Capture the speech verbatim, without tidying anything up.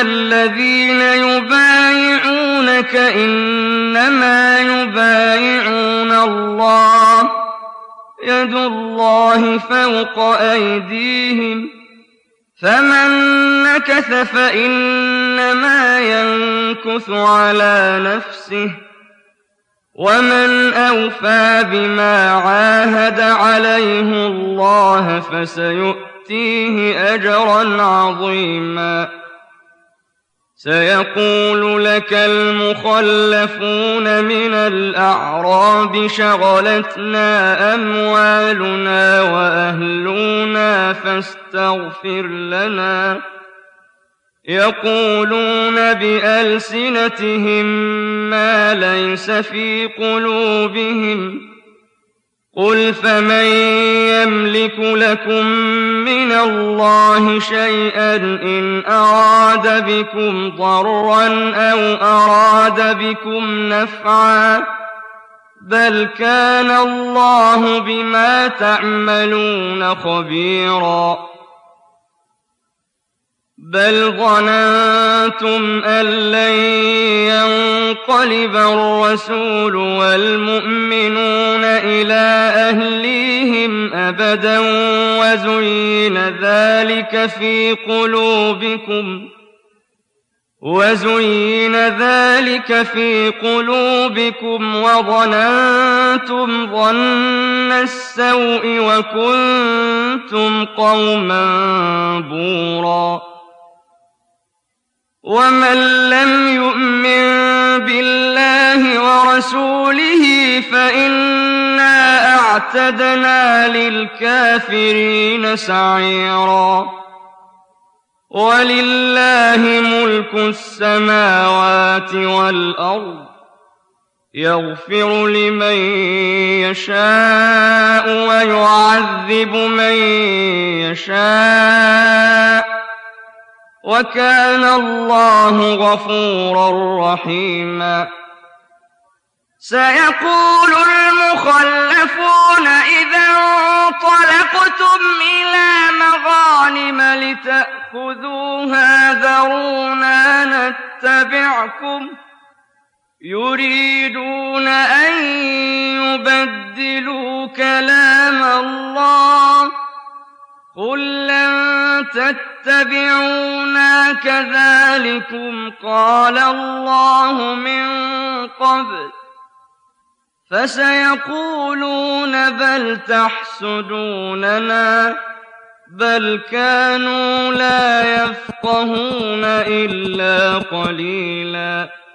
الذين يبايعونك إنما يبايعون الله يد الله فوق أيديهم فمن نكث فإنما ينكث على نفسه ومن أوفى بما عاهد عليه الله فسيؤتيه أجرا عظيما سيقول لك المخلفون من الأعراب شغلتنا أموالنا وأهلنا فاستغفر لنا يقولون بألسنتهم ما ليس في قلوبهم قل فمن يملك لكم من الله شيئا إن أراد بكم ضرا أو أراد بكم نفعا بل كان الله بما تعملون خبيرا بل ظننتم أن لن ينقلب الرسول والمؤمنون إلى أهليهم أبدا وزين ذلك في قلوبكم وزين ذلك في قلوبكم وظننتم ظن السوء وكنتم قوما بورا ومن لم يؤمن بالله ورسوله فإنا أعتدنا للكافرين سعيرا ولله ملك السماوات والأرض يغفر لمن يشاء ويعذب من يشاء وكان الله غفورا رحيما سيقول المخلفون إذا انطلقتم إلى مغانم لتأخذوها ذرونا نتبعكم يريدون أن يبدلوا كلام الله قل لن تتبعونا كذلكم قال الله من قبل فسيقولون بل تحسدوننا بل كانوا لا يفقهون إلا قليلا